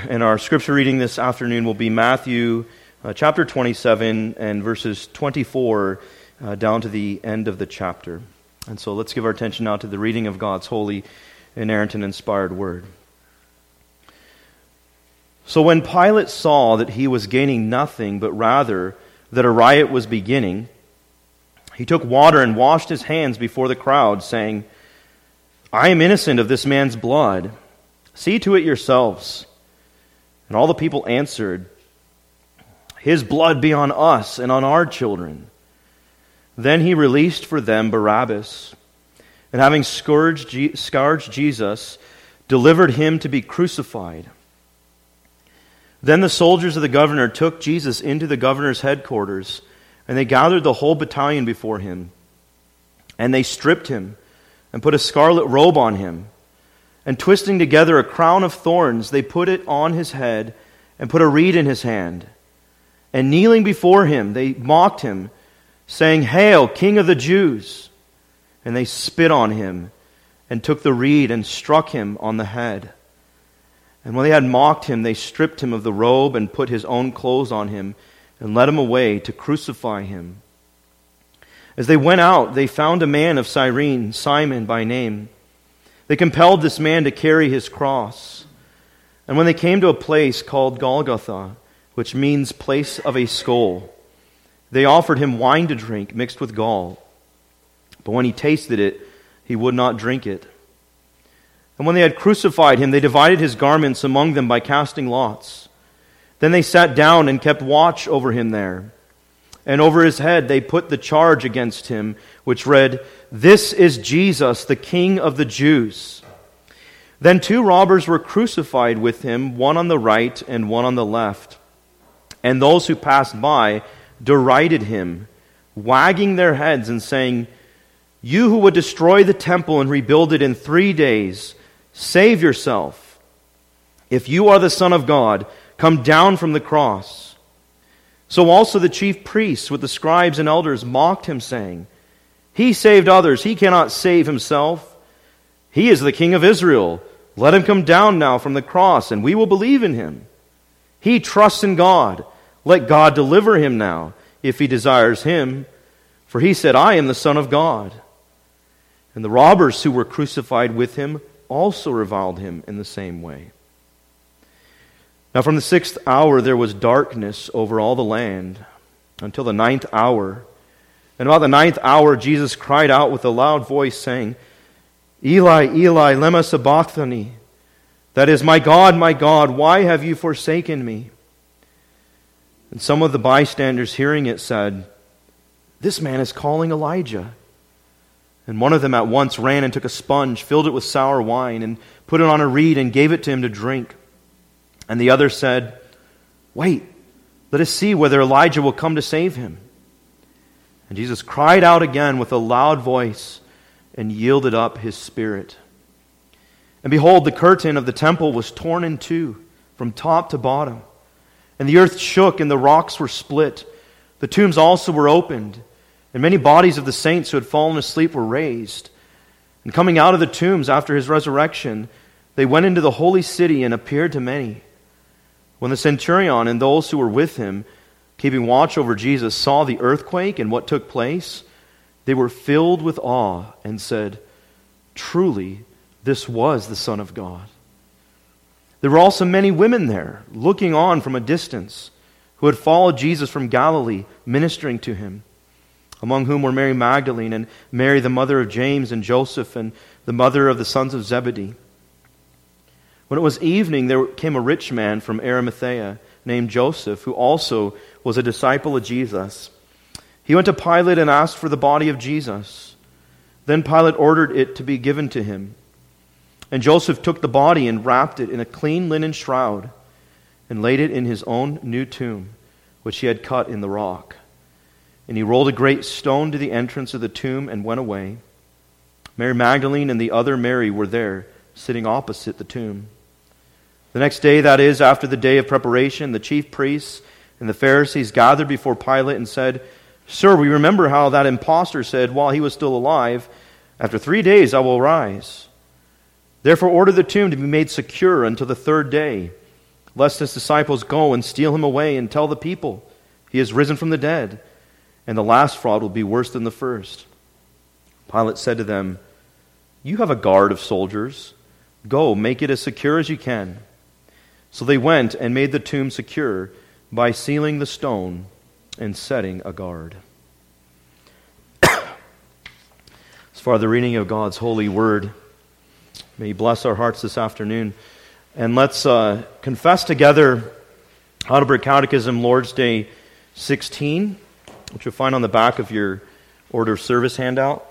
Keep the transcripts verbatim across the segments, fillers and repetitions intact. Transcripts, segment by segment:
and our scripture reading this afternoon will be Matthew uh, chapter twenty-seven and verses twenty-four uh, down to the end of the chapter. And so let's give our attention now to the reading of God's holy, inerrant, and inspired word. So when Pilate saw that he was gaining nothing, but rather that a riot was beginning, he took water and washed his hands before the crowd, saying, "I am innocent of this man's blood. See to it yourselves." And all the people answered, "His blood be on us and on our children." Then he released for them Barabbas, and having scourged, scourged Jesus, delivered him to be crucified. Then the soldiers of the governor took Jesus into the governor's headquarters, and they gathered the whole battalion before him. And they stripped him, and put a scarlet robe on him. And twisting together a crown of thorns, they put it on his head, and put a reed in his hand. And kneeling before him, they mocked him, saying, "Hail, King of the Jews!" And they spit on him, and took the reed, and struck him on the head. And when they had mocked him, they stripped him of the robe, and put his own clothes on him, and led him away to crucify him. As they went out, they found a man of Cyrene, Simon by name. They compelled this man to carry his cross. And when they came to a place called Golgotha, which means place of a skull, they offered him wine to drink mixed with gall. But when he tasted it, he would not drink it. And when they had crucified him, they divided his garments among them by casting lots. Then they sat down and kept watch over him there. And over his head they put the charge against him, which read, "This is Jesus, the King of the Jews." Then two robbers were crucified with him, one on the right and one on the left. And those who passed by derided him, wagging their heads and saying, "You who would destroy the temple and rebuild it in three days, save yourself. If you are the Son of God, come down from the cross." So also the chief priests with the scribes and elders mocked him, saying, "He saved others, he cannot save himself. He is the King of Israel. Let him come down now from the cross, and we will believe in him. He trusts in God. Let God deliver him now, if he desires him. For he said, 'I am the Son of God.'" And the robbers who were crucified with him also reviled him in the same way. Now from the sixth hour there was darkness over all the land until the ninth hour. And about the ninth hour Jesus cried out with a loud voice, saying, "Eli, Eli, lema sabachthani?" That is, "My God, my God, why have you forsaken me?" And some of the bystanders hearing it said, "This man is calling Elijah." And one of them at once ran and took a sponge, filled it with sour wine, and put it on a reed and gave it to him to drink. And the other said, "Wait, let us see whether Elijah will come to save him." And Jesus cried out again with a loud voice and yielded up his spirit. And behold, the curtain of the temple was torn in two from top to bottom. And the earth shook and the rocks were split. The tombs also were opened. And many bodies of the saints who had fallen asleep were raised. And coming out of the tombs after his resurrection, they went into the holy city and appeared to many. When the centurion and those who were with him, keeping watch over Jesus, saw the earthquake and what took place, they were filled with awe and said, "Truly, this was the Son of God." There were also many women there, looking on from a distance, who had followed Jesus from Galilee, ministering to him, among whom were Mary Magdalene and Mary the mother of James and Joseph and the mother of the sons of Zebedee. When it was evening, there came a rich man from Arimathea named Joseph, who also was a disciple of Jesus. He went to Pilate and asked for the body of Jesus. Then Pilate ordered it to be given to him. And Joseph took the body and wrapped it in a clean linen shroud and laid it in his own new tomb, which he had cut in the rock. And he rolled a great stone to the entrance of the tomb and went away. Mary Magdalene and the other Mary were there, sitting opposite the tomb. The next day, that is, after the day of preparation, the chief priests and the Pharisees gathered before Pilate and said, "Sir, we remember how that impostor said while he was still alive, 'After three days I will rise.' Therefore order the tomb to be made secure until the third day, lest his disciples go and steal him away and tell the people, 'He has risen from the dead,' and the last fraud will be worse than the first." Pilate said to them, "You have a guard of soldiers. Go, make it as secure as you can." So they went and made the tomb secure by sealing the stone and setting a guard. As far as the reading of God's holy word, may He bless our hearts this afternoon. And let's uh, confess together Heidelberg Catechism, Lord's Day sixteen, which you'll find on the back of your order of service handout.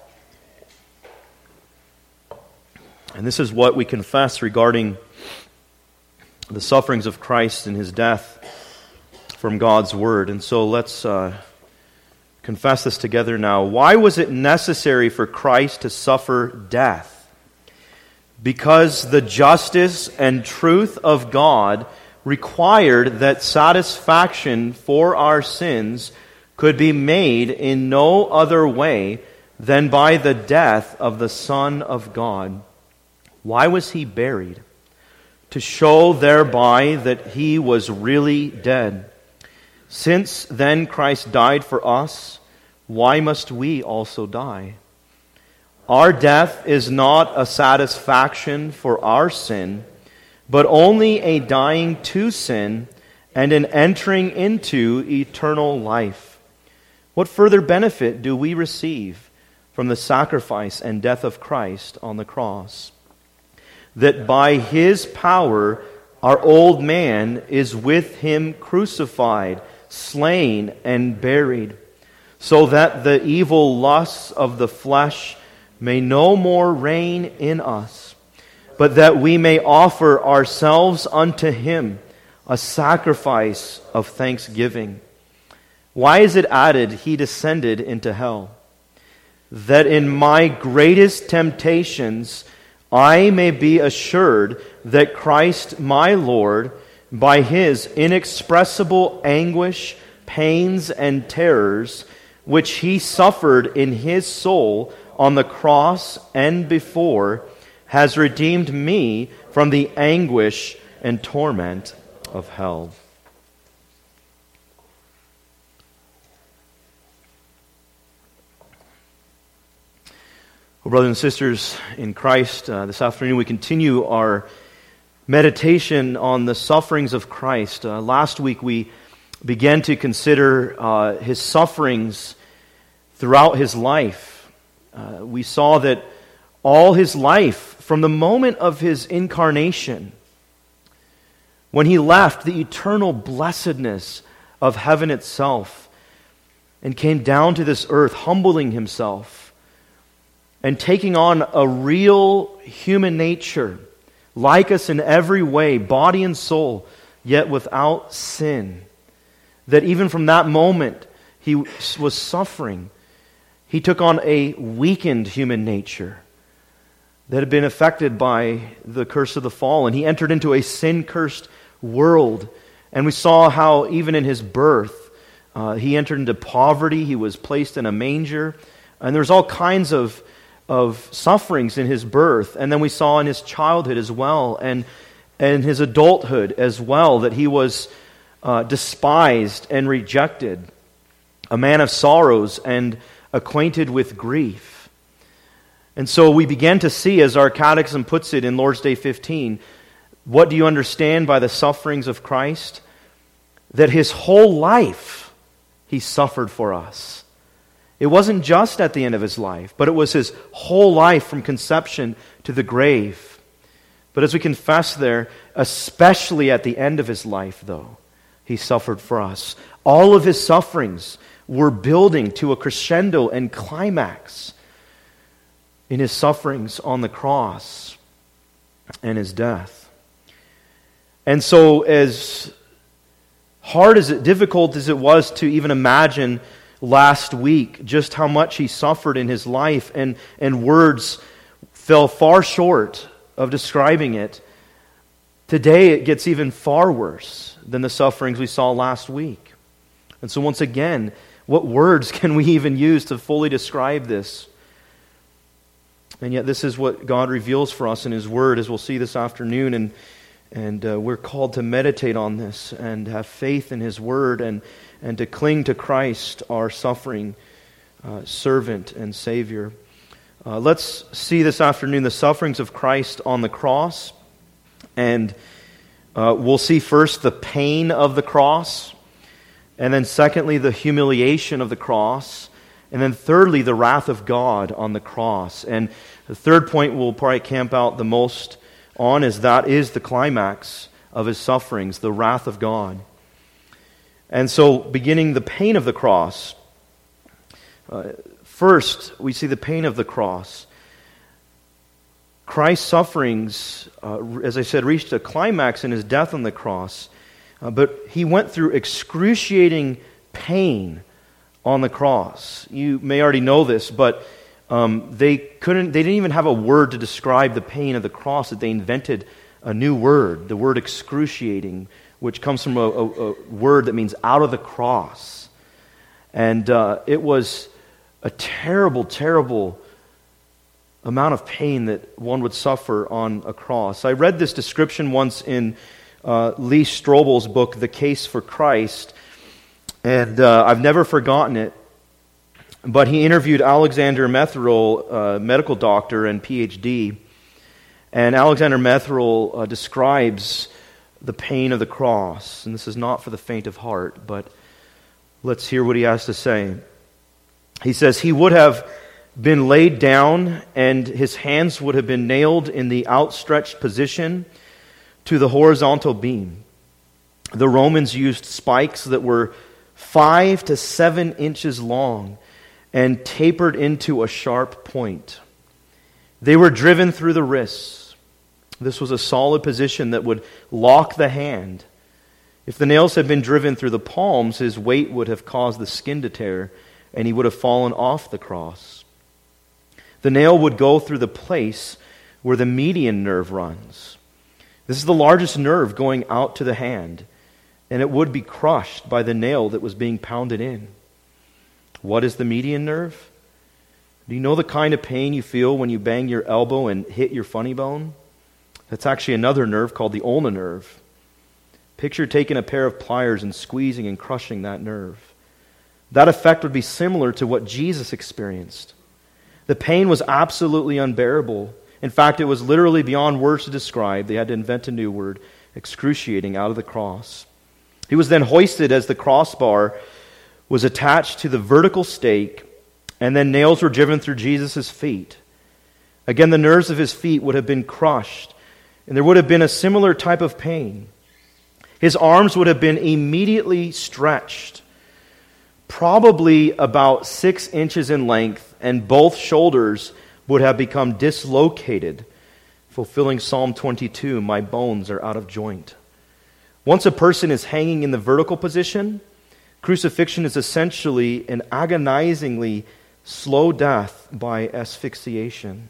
And this is what we confess regarding the sufferings of Christ and His death from God's Word. And so let's uh, confess this together now. Why was it necessary for Christ to suffer death? Because the justice and truth of God required that satisfaction for our sins could be made in no other way than by the death of the Son of God. Why was He buried? To show thereby that He was really dead. Since then Christ died for us, why must we also die? Our death is not a satisfaction for our sin, but only a dying to sin and an entering into eternal life. What further benefit do we receive from the sacrifice and death of Christ on the cross? That by His power our old man is with Him crucified, slain, and buried, so that the evil lusts of the flesh may no more reign in us, but that we may offer ourselves unto Him a sacrifice of thanksgiving. Why is it added, He descended into hell? That in my greatest temptations I may be assured that Christ my Lord, by His inexpressible anguish, pains, and terrors, which He suffered in His soul on the cross and before, has redeemed me from the anguish and torment of hell. Well, brothers and sisters in Christ, uh, this afternoon we continue our meditation on the sufferings of Christ. Uh, last week we began to consider uh, His sufferings throughout His life. Uh, we saw that all His life, from the moment of His incarnation, when He left the eternal blessedness of heaven itself and came down to this earth, humbling Himself and taking on a real human nature, like us in every way, body and soul, yet without sin. That even from that moment, He was suffering. He took on a weakened human nature that had been affected by the curse of the fall, and He entered into a sin-cursed world. And we saw how even in His birth, uh, He entered into poverty. He was placed in a manger, and there's all kinds of of sufferings in His birth. And then we saw in His childhood as well, and and His adulthood as well, that He was uh, despised and rejected, a man of sorrows and acquainted with grief. And so we began to see, as our catechism puts it in Lord's Day fifteen, what do you understand by the sufferings of Christ? That His whole life He suffered for us. It wasn't just at the end of His life, but it was His whole life from conception to the grave. But as we confess there, especially at the end of His life, though, He suffered for us. All of His sufferings were building to a crescendo and climax in His sufferings on the cross and His death. And so as hard as it, difficult as it was to even imagine last week just how much He suffered in His life, and, and words fell far short of describing it, today it gets even far worse than the sufferings we saw last week. And so once again, what words can we even use to fully describe this? And yet this is what God reveals for us in His Word, as we'll see this afternoon. And And uh, we're called to meditate on this and have faith in His Word and, and to cling to Christ, our suffering uh, servant and Savior. Uh, let's see this afternoon the sufferings of Christ on the cross. And uh, we'll see first the pain of the cross. And then secondly, the humiliation of the cross. And then thirdly, the wrath of God on the cross. And the third point we'll probably camp out the most on is that is the climax of His sufferings, the wrath of God. And so, beginning the pain of the cross, uh, first we see the pain of the cross. Christ's sufferings, uh, as I said, reached a climax in His death on the cross, uh, but He went through excruciating pain on the cross. You may already know this, but Um, they couldn't. They didn't even have a word to describe the pain of the cross. That they invented a new word, the word excruciating, which comes from a, a, a word that means out of the cross. And uh, it was a terrible, terrible amount of pain that one would suffer on a cross. I read this description once in uh, Lee Strobel's book, The Case for Christ, and uh, I've never forgotten it. But he interviewed Alexander Metherell, a medical doctor and P H D, and Alexander Metherell uh, describes the pain of the cross. And this is not for the faint of heart, but let's hear what he has to say. He says, "He would have been laid down, and his hands would have been nailed in the outstretched position to the horizontal beam. The Romans used spikes that were five to seven inches long, and tapered into a sharp point. They were driven through the wrists. This was a solid position that would lock the hand. If the nails had been driven through the palms, his weight would have caused the skin to tear, and he would have fallen off the cross. The nail would go through the place where the median nerve runs. This is the largest nerve going out to the hand, and it would be crushed by the nail that was being pounded in. What is the median nerve? Do you know the kind of pain you feel when you bang your elbow and hit your funny bone? That's actually another nerve called the ulnar nerve. Picture taking a pair of pliers and squeezing and crushing that nerve. That effect would be similar to what Jesus experienced. The pain was absolutely unbearable. In fact, it was literally beyond words to describe. They had to invent a new word, excruciating, out of the cross. He was then hoisted as the crossbar was attached to the vertical stake, and then nails were driven through Jesus' feet. Again, the nerves of his feet would have been crushed, and there would have been a similar type of pain. His arms would have been immediately stretched, probably about six inches in length, and both shoulders would have become dislocated, fulfilling Psalm twenty-two, "My bones are out of joint." Once a person is hanging in the vertical position, crucifixion is essentially an agonizingly slow death by asphyxiation.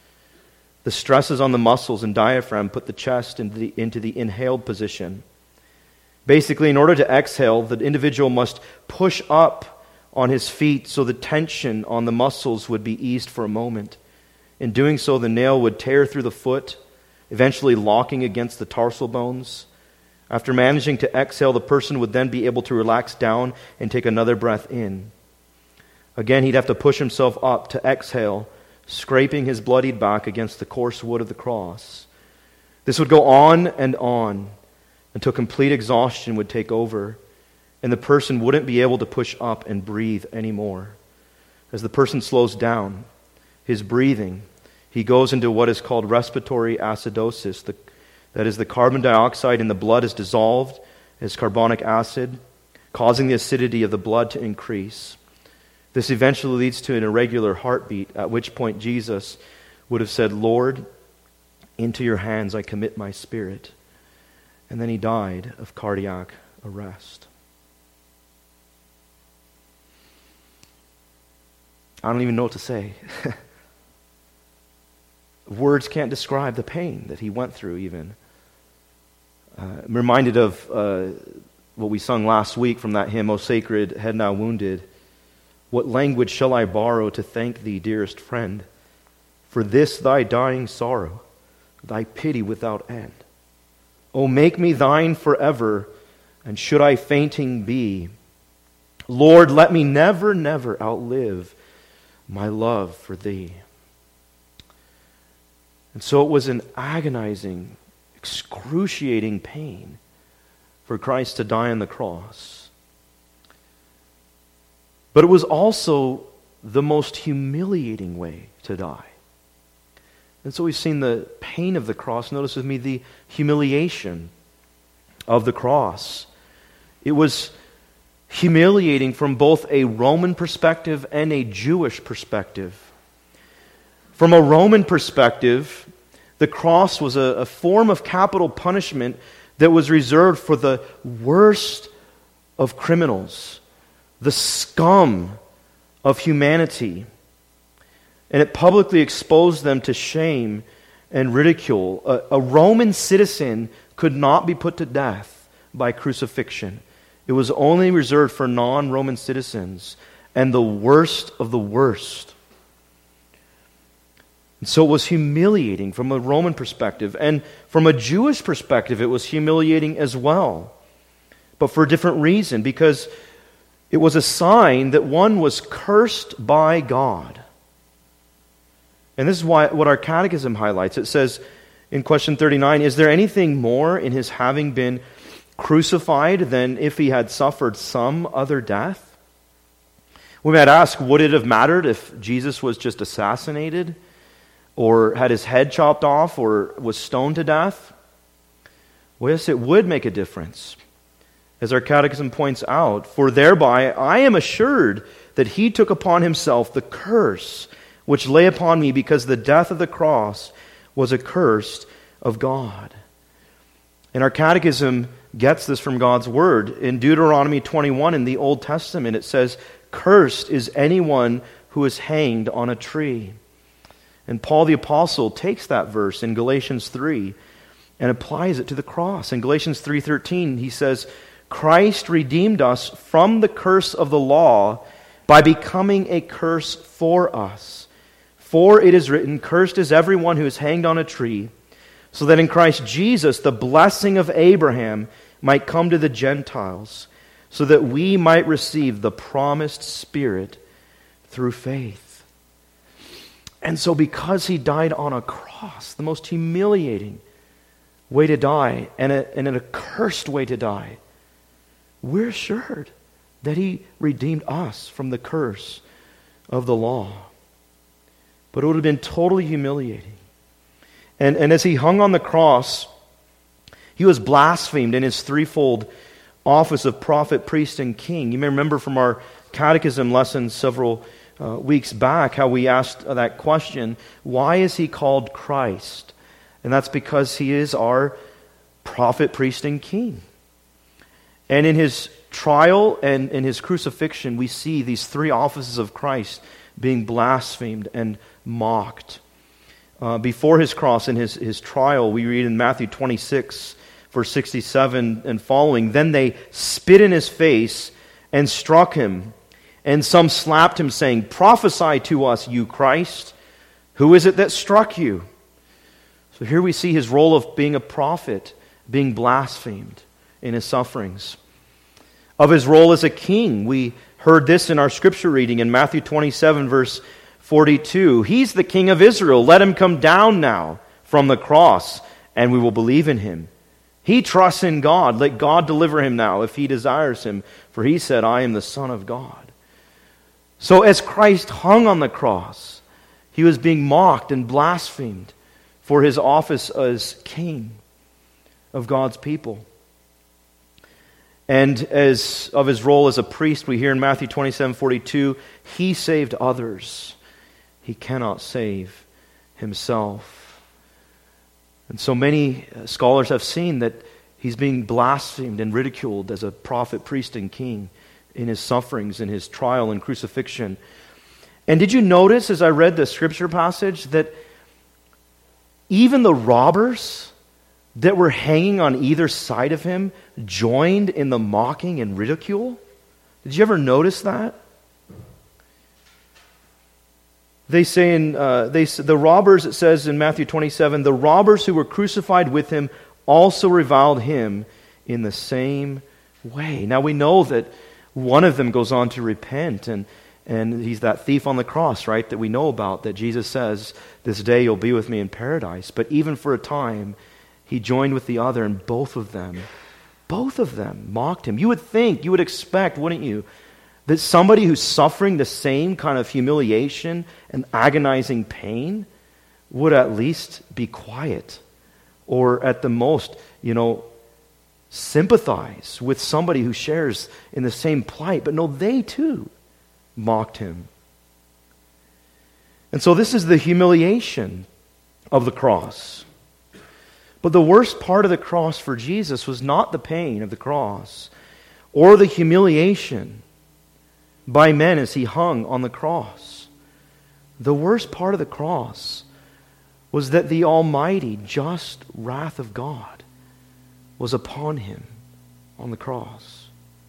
The stresses on the muscles and diaphragm put the chest into the, into the inhaled position. Basically, in order to exhale, the individual must push up on his feet so the tension on the muscles would be eased for a moment. In doing so, the nail would tear through the foot, eventually locking against the tarsal bones. After managing to exhale, the person would then be able to relax down and take another breath in. Again, he'd have to push himself up to exhale, scraping his bloodied back against the coarse wood of the cross. This would go on and on until complete exhaustion would take over, and the person wouldn't be able to push up and breathe anymore. As the person slows down his breathing, he goes into what is called respiratory acidosis. The, that is, the carbon dioxide in the blood is dissolved as carbonic acid, causing the acidity of the blood to increase. This eventually leads to an irregular heartbeat, at which point Jesus would have said, "Lord, into your hands I commit my spirit." And then he died of cardiac arrest. I don't even know what to say. Words can't describe the pain that he went through even. Uh, I'm reminded of uh, what we sung last week from that hymn, "O Sacred Head Now Wounded." What language shall I borrow to thank thee, dearest friend, for this thy dying sorrow, thy pity without end? O make me thine forever, and should I fainting be, Lord, let me never, never outlive my love for thee. And so it was an agonizing, excruciating pain for Christ to die on the cross. But it was also the most humiliating way to die. And so we've seen the pain of the cross. Notice with me the humiliation of the cross. It was humiliating from both a Roman perspective and a Jewish perspective. From a Roman perspective, the cross was a, a form of capital punishment that was reserved for the worst of criminals, the scum of humanity. And it publicly exposed them to shame and ridicule. A, a Roman citizen could not be put to death by crucifixion. It was only reserved for non-Roman citizens and the worst of the worst. And so it was humiliating from a Roman perspective. And from a Jewish perspective, it was humiliating as well. But for a different reason, because it was a sign that one was cursed by God. And this is why what our catechism highlights. It says in question thirty-nine, is there anything more in his having been crucified than if he had suffered some other death? We might ask, would it have mattered if Jesus was just assassinated or had his head chopped off or was stoned to death? Well, yes, it would make a difference. As our catechism points out, for thereby I am assured that he took upon himself the curse which lay upon me, because the death of the cross was accursed of God. And our catechism gets this from God's word. In Deuteronomy twenty-one in the Old Testament, it says, cursed is anyone who is hanged on a tree. And Paul the Apostle takes that verse in Galatians three and applies it to the cross. In Galatians three thirteen, he says, Christ redeemed us from the curse of the law by becoming a curse for us. For it is written, cursed is everyone who is hanged on a tree, so that in Christ Jesus the blessing of Abraham might come to the Gentiles, so that we might receive the promised Spirit through faith. And so because he died on a cross, the most humiliating way to die, and, a, and an accursed way to die, we're assured that he redeemed us from the curse of the law. But it would have been totally humiliating. And, and as he hung on the cross, he was blasphemed in his threefold office of prophet, priest, and king. You may remember from our catechism lesson several uh, weeks back how we asked that question, why is he called Christ? And that's because he is our prophet, priest, and king. And in his trial and in his crucifixion, we see these three offices of Christ being blasphemed and mocked. Uh, before his cross, in his, his trial, we read in Matthew twenty-six, verse sixty-seven and following, then they spit in his face and struck him, and some slapped him, saying, prophesy to us, you Christ. Who is it that struck you? So here we see his role of being a prophet being blasphemed in his sufferings. Of his role as a king, we heard this in our scripture reading in Matthew twenty-seven, verse forty-two. He's the King of Israel. Let him come down now from the cross, and we will believe in him. He trusts in God. Let God deliver him now if he desires him. For he said, I am the Son of God. So as Christ hung on the cross, he was being mocked and blasphemed for his office as king of God's people. And as of his role as a priest, we hear in Matthew twenty-seven forty-two, he saved others. He cannot save himself. And so many scholars have seen that he's being blasphemed and ridiculed as a prophet, priest, and king in his sufferings, in his trial and crucifixion. And did you notice as I read the scripture passage that even the robbers that were hanging on either side of him joined in the mocking and ridicule? Did you ever notice that? They say in uh, they the robbers, it says in Matthew twenty-seven, the robbers who were crucified with him also reviled him in the same way. Now we know that one of them goes on to repent, and, and he's that thief on the cross, right, that we know about, that Jesus says, this day you'll be with me in paradise. But even for a time, he joined with the other, and both of them, both of them mocked him. You would think, you would expect, wouldn't you, that somebody who's suffering the same kind of humiliation and agonizing pain would at least be quiet, or at the most, you know, sympathize with somebody who shares in the same plight. But no, they too mocked him. And so this is the humiliation of the cross. But the worst part of the cross for Jesus was not the pain of the cross or the humiliation by men as he hung on the cross. The worst part of the cross was that the almighty, just wrath of God was upon him on the cross.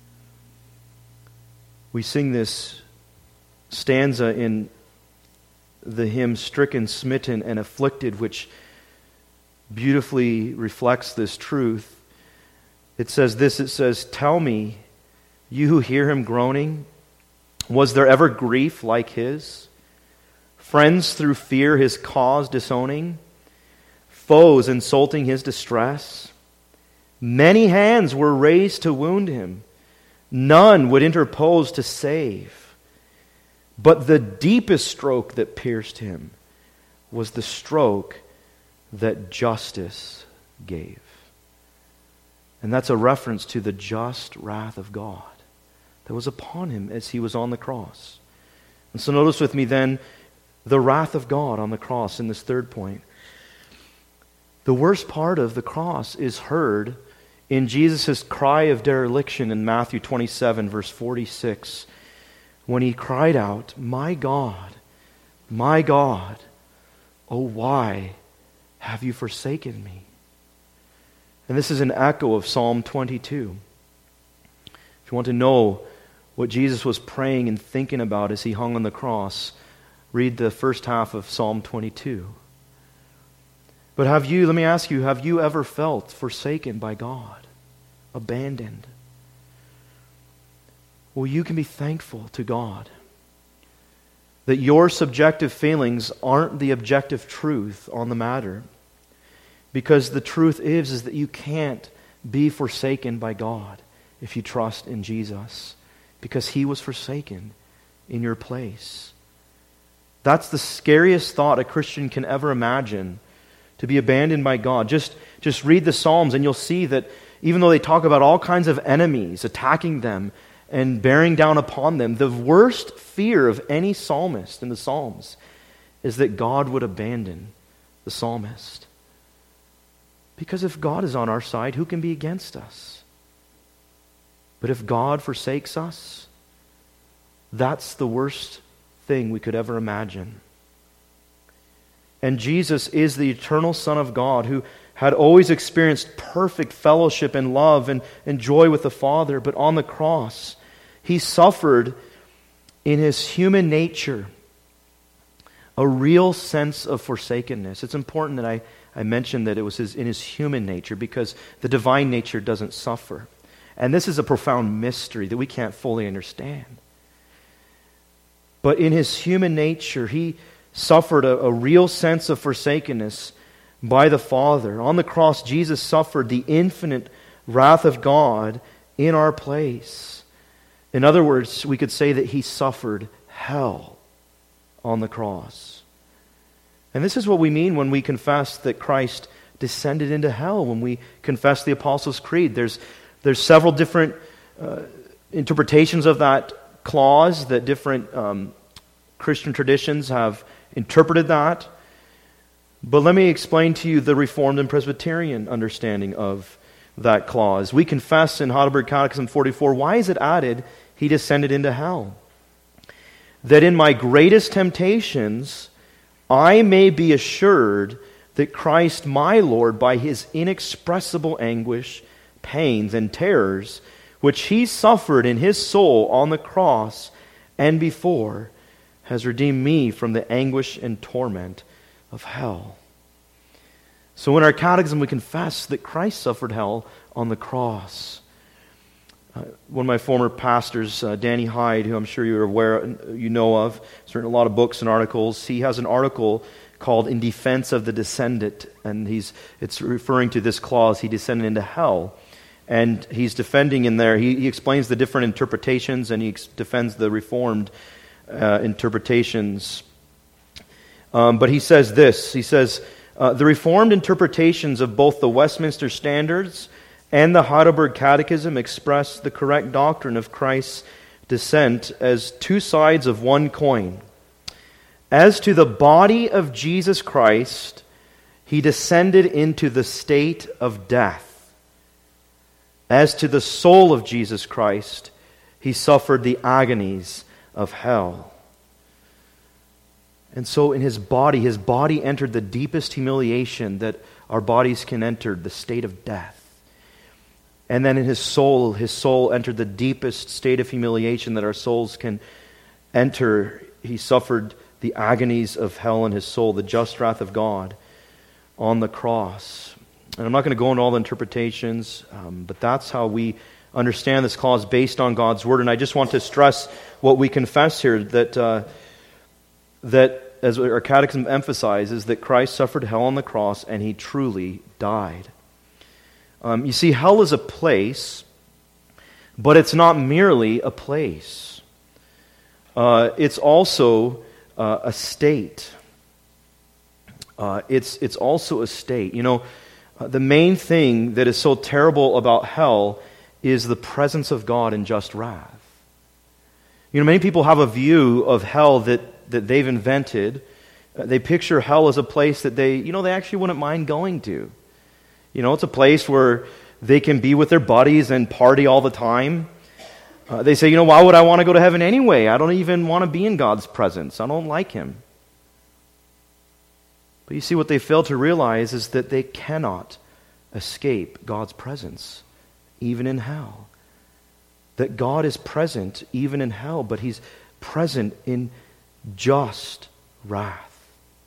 We sing this stanza in the hymn Stricken, Smitten, and Afflicted, which beautifully reflects this truth. It says this, it says, tell me, you who hear him groaning, was there ever grief like his? Friends through fear his cause disowning, foes insulting his distress. Many hands were raised to wound him, none would interpose to save. But the deepest stroke that pierced him was the stroke that justice gave. And that's a reference to the just wrath of God that was upon him as he was on the cross. And so notice with me then the wrath of God on the cross in this third point. The worst part of the cross is heard in Jesus' cry of dereliction in Matthew twenty-seven, verse forty-six, when he cried out, my God, my God, oh why have you forsaken me? And this is an echo of Psalm twenty-two. If you want to know what Jesus was praying and thinking about as he hung on the cross, read the first half of Psalm twenty-two. But have you, let me ask you, have you ever felt forsaken by God? Abandoned? Well, you can be thankful to God that your subjective feelings aren't the objective truth on the matter. Because the truth is, is that you can't be forsaken by God if you trust in Jesus. Because he was forsaken in your place. That's the scariest thought a Christian can ever imagine, to be abandoned by God. Just, just read the Psalms and you'll see that even though they talk about all kinds of enemies attacking them and bearing down upon them, the worst fear of any psalmist in the Psalms is that God would abandon the psalmist. Because if God is on our side, who can be against us? But if God forsakes us, that's the worst thing we could ever imagine. And Jesus is the eternal Son of God who had always experienced perfect fellowship and love and, and joy with the Father, but on the cross, he suffered in his human nature a real sense of forsakenness. It's important that I, I mention that it was his, in his human nature, because the divine nature doesn't suffer. And this is a profound mystery that we can't fully understand. But in his human nature, he suffered a, a real sense of forsakenness by the Father. On the cross, Jesus suffered the infinite wrath of God in our place. In other words, we could say that he suffered hell on the cross. And this is what we mean when we confess that Christ descended into hell, when we confess the Apostles' Creed. There's, there's several different uh, interpretations of that clause that different um, Christian traditions have interpreted that. But let me explain to you the Reformed and Presbyterian understanding of that clause. We confess in Heidelberg Catechism forty-four, why is it added, he descended into hell? That in my greatest temptations, I may be assured that Christ my Lord, by his inexpressible anguish, pains, and terrors, which he suffered in his soul on the cross and before, has redeemed me from the anguish and torment of hell. So in our catechism, we confess that Christ suffered hell on the cross. Uh, one of my former pastors, uh, Danny Hyde, who I'm sure you're aware, you know of, he's written a lot of books and articles. He has an article called "In Defense of the Descendant," and he's it's referring to this clause: he descended into hell, and he's defending in there. He, he explains the different interpretations, and he ex- defends the Reformed uh, interpretations. Um, but he says this: he says uh, the Reformed interpretations of both the Westminster Standards and the Heidelberg Catechism express the correct doctrine of Christ's descent as two sides of one coin. As to the body of Jesus Christ, he descended into the state of death. As to the soul of Jesus Christ, he suffered the agonies of hell. And so in his body, his body entered the deepest humiliation that our bodies can enter, the state of death. And then in his soul, his soul entered the deepest state of humiliation that our souls can enter. He suffered the agonies of hell in his soul, the just wrath of God on the cross. And I'm not going to go into all the interpretations, um, but that's how we understand this clause based on God's Word. And I just want to stress what we confess here, that, uh, that as our catechism emphasizes, that Christ suffered hell on the cross and he truly died. Um, you see, hell is a place, but it's not merely a place. Uh, it's also uh, a state. Uh, it's it's also a state. You know, uh, the main thing that is so terrible about hell is the presence of God in just wrath. You know, many people have a view of hell that, that they've invented. Uh, they picture hell as a place that they, you know, they actually wouldn't mind going to. You know, it's a place where they can be with their buddies and party all the time. Uh, they say, you know, why would I want to go to heaven anyway? I don't even want to be in God's presence. I don't like Him. But you see, what they fail to realize is that they cannot escape God's presence, even in hell. That God is present even in hell, but He's present in just wrath.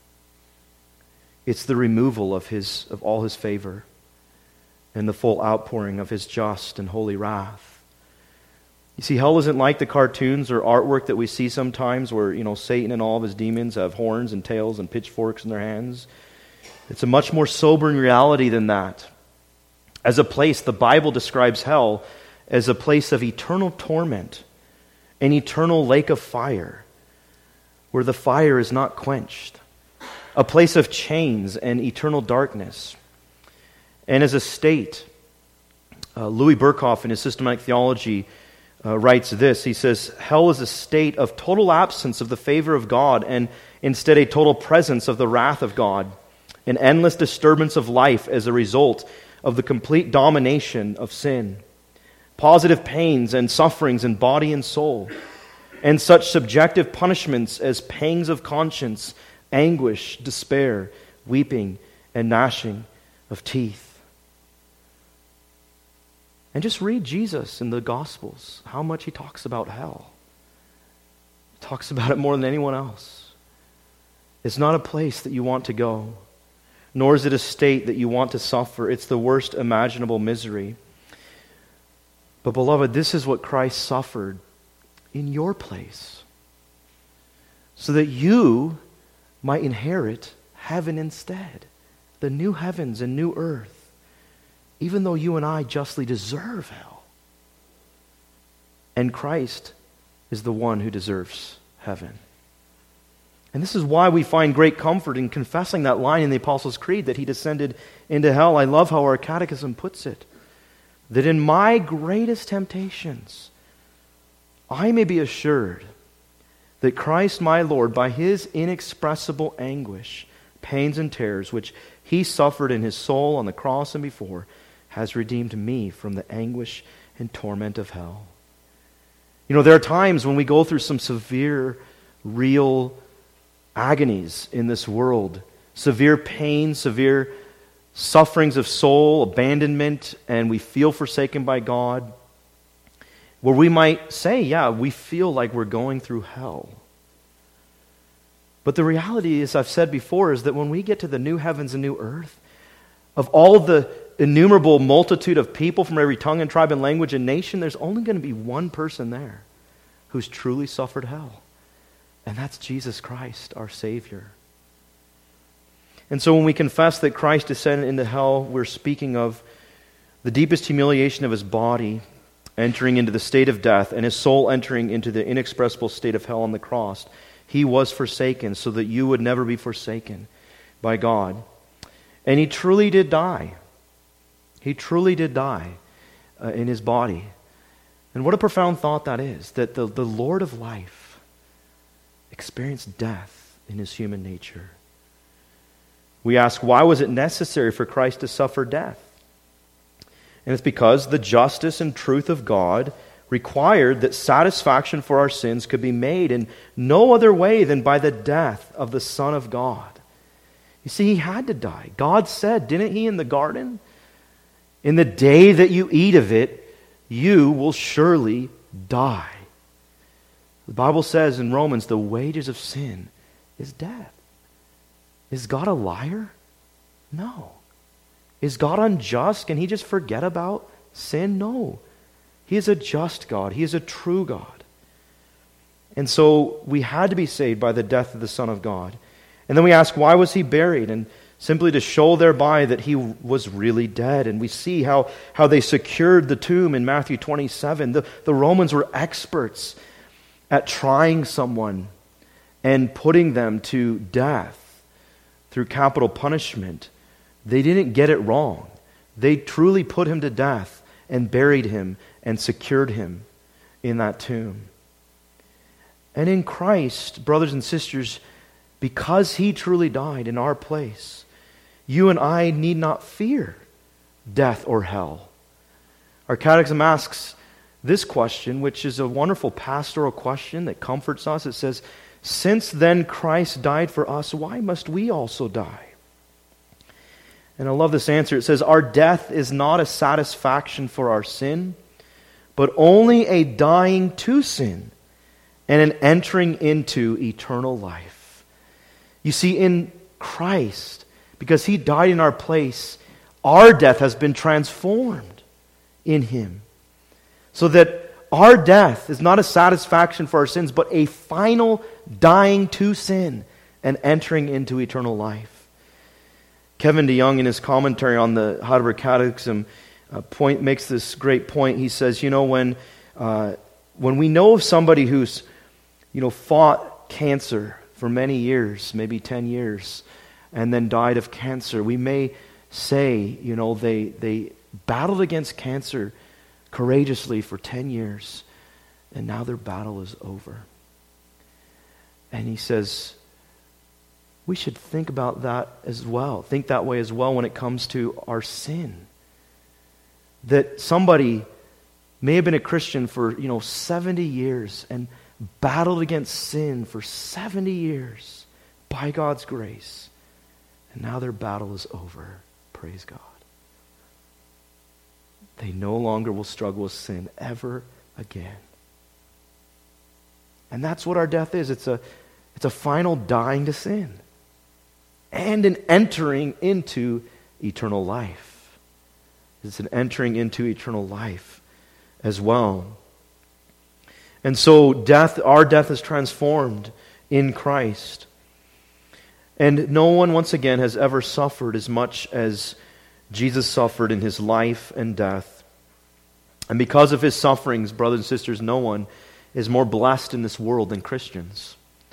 It's the removal of his of all His favor and the full outpouring of His just and holy wrath. You see, hell isn't like the cartoons or artwork that we see sometimes where, you know, Satan and all of his demons have horns and tails and pitchforks in their hands. It's a much more sobering reality than that. As a place, the Bible describes hell as a place of eternal torment, an eternal lake of fire, where the fire is not quenched, a place of chains and eternal darkness. And as a state, uh, Louis Berkhoff in his Systematic Theology uh, writes this. He says, hell is a state of total absence of the favor of God and instead a total presence of the wrath of God, an endless disturbance of life as a result of the complete domination of sin, positive pains and sufferings in body and soul, and such subjective punishments as pangs of conscience, anguish, despair, weeping, and gnashing of teeth. And just read Jesus in the Gospels, how much He talks about hell. He talks about it more than anyone else. It's not a place that you want to go, nor is it a state that you want to suffer. It's the worst imaginable misery. But beloved, this is what Christ suffered in your place, so that you might inherit heaven instead, the new heavens and new earth, even though you and I justly deserve hell. And Christ is the one who deserves heaven. And this is why we find great comfort in confessing that line in the Apostles' Creed that He descended into hell. I love how our catechism puts it, that in my greatest temptations, I may be assured that Christ my Lord, by His inexpressible anguish, pains and terrors, which He suffered in His soul on the cross and before, has redeemed me from the anguish and torment of hell. You know, there are times when we go through some severe, real agonies in this world, severe pain, severe sufferings of soul, abandonment, and we feel forsaken by God, where we might say, yeah, we feel like we're going through hell. But the reality, as I've said before, is that when we get to the new heavens and new earth, of all the innumerable multitude of people from every tongue and tribe and language and nation, there's only going to be one person there who's truly suffered hell. And that's Jesus Christ, our Savior. And so when we confess that Christ descended into hell, we're speaking of the deepest humiliation of his body entering into the state of death and his soul entering into the inexpressible state of hell on the cross. He was forsaken so that you would never be forsaken by God. And he truly did die. He truly did die uh, in his body. And what a profound thought that is, that the, the Lord of life experienced death in his human nature. We ask, why was it necessary for Christ to suffer death? And it's because the justice and truth of God required that satisfaction for our sins could be made in no other way than by the death of the Son of God. You see, he had to die. God said, didn't he, in the garden? In the day that you eat of it, you will surely die. The Bible says in Romans, the wages of sin is death. Is God a liar? No. Is God unjust? Can he just forget about sin? No. He is a just God. He is a true God. And so we had to be saved by the death of the Son of God. And then we ask, why was he buried? And simply to show thereby that he was really dead. And we see how, how they secured the tomb in Matthew twenty-seven. The, the Romans were experts at trying someone and putting them to death through capital punishment. They didn't get it wrong. They truly put him to death and buried him and secured him in that tomb. And in Christ, brothers and sisters, because he truly died in our place, you and I need not fear death or hell. Our catechism asks this question, which is a wonderful pastoral question that comforts us. It says, since then Christ died for us, why must we also die? And I love this answer. It says, our death is not a satisfaction for our sin, but only a dying to sin and an entering into eternal life. You see, in Christ, because he died in our place, our death has been transformed in him. So that our death is not a satisfaction for our sins, but a final dying to sin and entering into eternal life. Kevin DeYoung, in his commentary on the Heidelberg Catechism, uh, point makes this great point. He says, you know, when uh, when we know of somebody who's, you know, fought cancer for many years, maybe ten years, and then died of cancer, we may say, you know, they they battled against cancer courageously for ten years, and now their battle is over. And he says, we should think about that as well. Think that way as well when it comes to our sin. That somebody may have been a Christian for, you know, seventy years and battled against sin for seventy years by God's grace. And now their battle is over. Praise God. They no longer will struggle with sin ever again. And that's what our death is. It's a, it's a final dying to sin and an entering into eternal life. It's an entering into eternal life as well. And so death, our death is transformed in Christ. And no one, once again, has ever suffered as much as Jesus suffered in his life and death. And because of his sufferings, brothers and sisters, no one is more blessed in this world than Christians.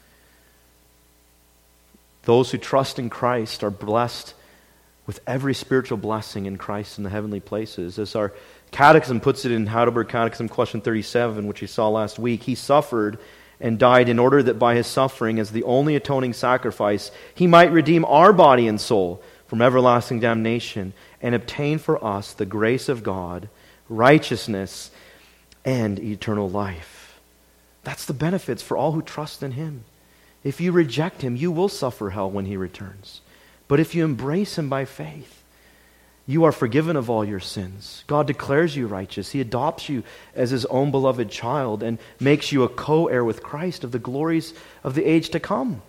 Those who trust in Christ are blessed with every spiritual blessing in Christ in the heavenly places. As our catechism puts it in Heidelberg Catechism question thirty-seven, which we saw last week, he suffered and died in order that by his suffering as the only atoning sacrifice, he might redeem our body and soul from everlasting damnation and obtain for us the grace of God, righteousness, and eternal life. That's the benefits for all who trust in him. If you reject him, you will suffer hell when he returns. But if you embrace him by faith, you are forgiven of all your sins. God declares you righteous. He adopts you as his own beloved child and makes you a co-heir with Christ of the glories of the age to come.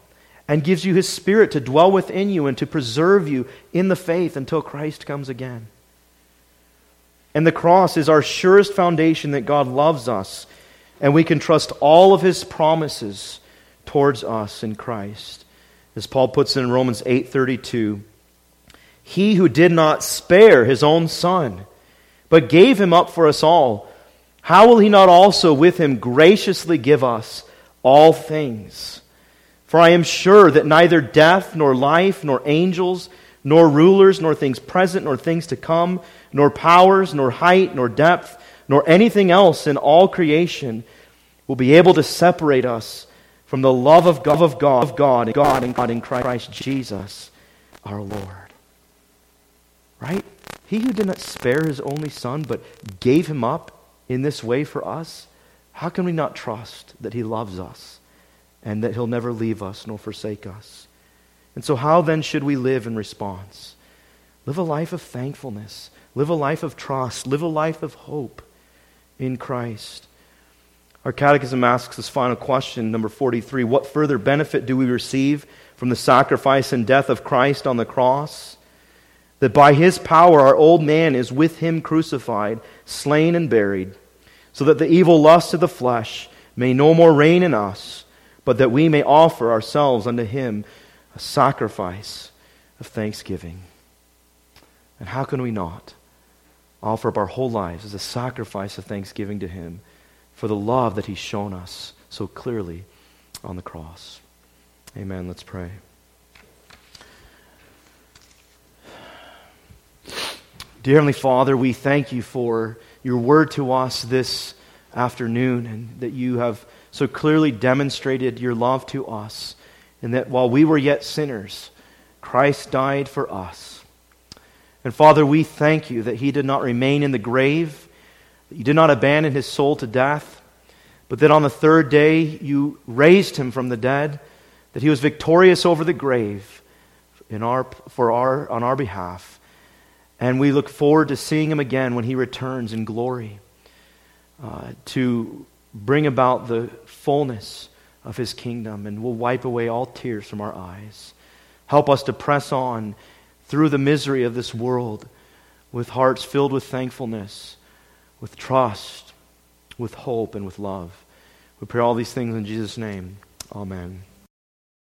and gives you His Spirit to dwell within you and to preserve you in the faith until Christ comes again. And the cross is our surest foundation that God loves us, and we can trust all of His promises towards us in Christ. As Paul puts it in Romans eight thirty-two, He who did not spare His own Son, but gave Him up for us all, how will He not also with Him graciously give us all things? For I am sure that neither death, nor life, nor angels, nor rulers, nor things present, nor things to come, nor powers, nor height, nor depth, nor anything else in all creation will be able to separate us from the love of God, of God, of God, and God, and God in Christ Jesus, our Lord. Right? He who did not spare His only Son, but gave Him up in this way for us, how can we not trust that He loves us and that He'll never leave us nor forsake us? And so how then should we live in response? Live a life of thankfulness. Live a life of trust. Live a life of hope in Christ. Our catechism asks this final question, number forty-three. What further benefit do we receive from the sacrifice and death of Christ on the cross? That by His power our old man is with Him crucified, slain and buried, so that the evil lusts of the flesh may no more reign in us, but that we may offer ourselves unto Him a sacrifice of thanksgiving. And how can we not offer up our whole lives as a sacrifice of thanksgiving to Him for the love that He's shown us so clearly on the cross? Amen. Let's pray. Dear Heavenly Father, we thank You for Your word to us this afternoon, and that You have so clearly demonstrated Your love to us, and that while we were yet sinners, Christ died for us. And Father, we thank You that He did not remain in the grave, that You did not abandon His soul to death, but that on the third day You raised Him from the dead, that He was victorious over the grave in our, for our, on our behalf. And we look forward to seeing Him again when He returns in glory uh, to bring about the fullness of His kingdom, and will wipe away all tears from our eyes. Help us to press on through the misery of this world with hearts filled with thankfulness, with trust, with hope, and with love. We pray all these things in Jesus' name. Amen.